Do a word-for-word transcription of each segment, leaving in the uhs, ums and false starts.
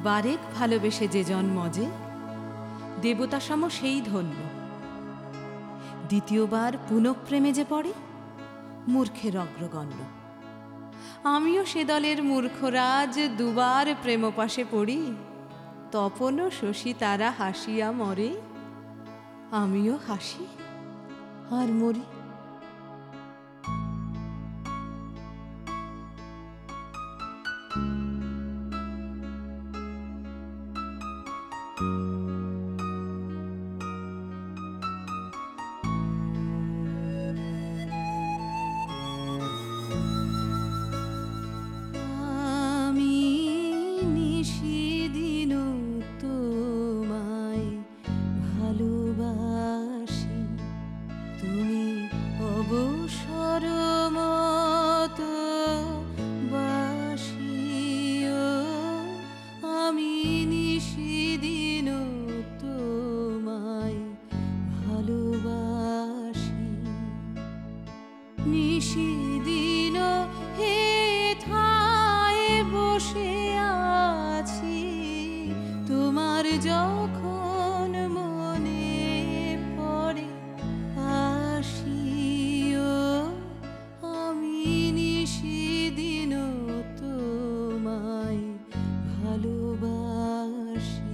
বারেক ভালোবেসে যে জন্মজে দেবতা সম সেই ধন্য। দ্বিতীয়বার পুনঃপ্রেমে যে পড়ে মূর্খের অগ্রগণ্য। আমিও সে দলের মূর্খরাজ দুবার প্রেমপাশে পড়ি, তপন শশী তারা হাসিয়া মরে, আমিও হাসি আর মরি। নিশিদিন হে ঠায় বসে আছি, তোমার যখন মনে পড়ে আসিও, আমি নিশিদিন তোমায় ভালোবাসি।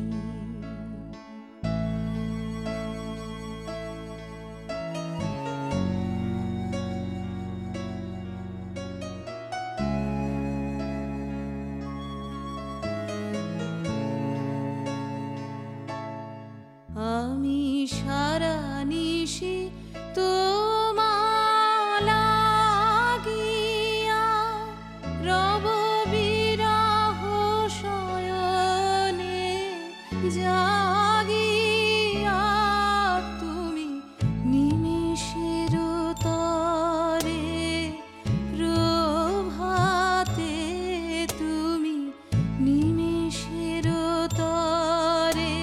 আমি সারা নিশি তোমার লাগিয়া রব বিরহ শয়নে জাগিয়া, তুমি নিমেষের তরে প্রভাতে, তুমি নিমেষের তরে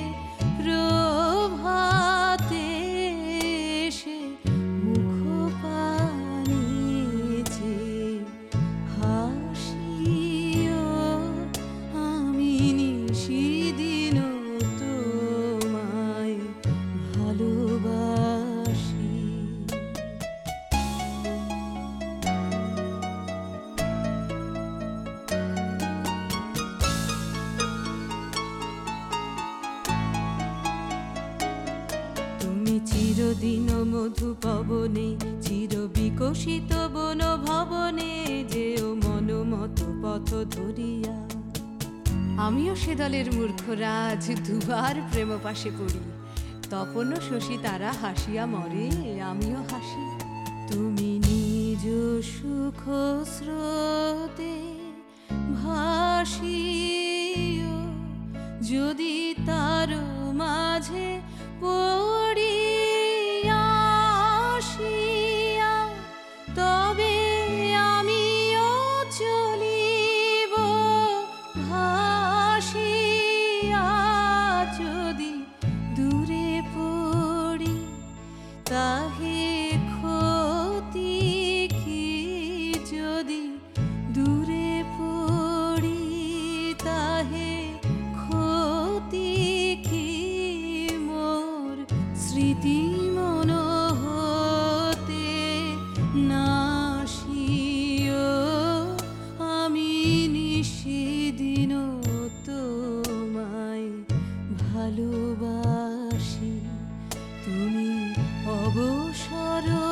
প্রভাতে এসে মুখ পানিছে হাসিও, আমি নিশিদিন তোমায় ভালোবাসি। চিরদিন মধু পবনে চির বিকশিত বন ভবনে, যেও মনোমত পথ ধরিয়া। আমিও সে দলের মূর্খরাজ দুবার প্রেম পাশে পড়ি, তপন শশী তারা হাসিয়া মরে, আমিও হাসি। তুমি নিজ সুখ স্রোতে ভাসিও, যদি তার মাঝে পড়িয়া আসিয়া, তবে আমিও চলিব ভাসিয়া। যদি দূরে পড়ি তাহে ক্ষতি কি, যদি দূরে পড়ি তাহে ক্ষতি কি, মোর স্মৃতি মন হতে নাশিও, আমি নিশিদিন তোমায় ভালোবাসি। তুমি অবসর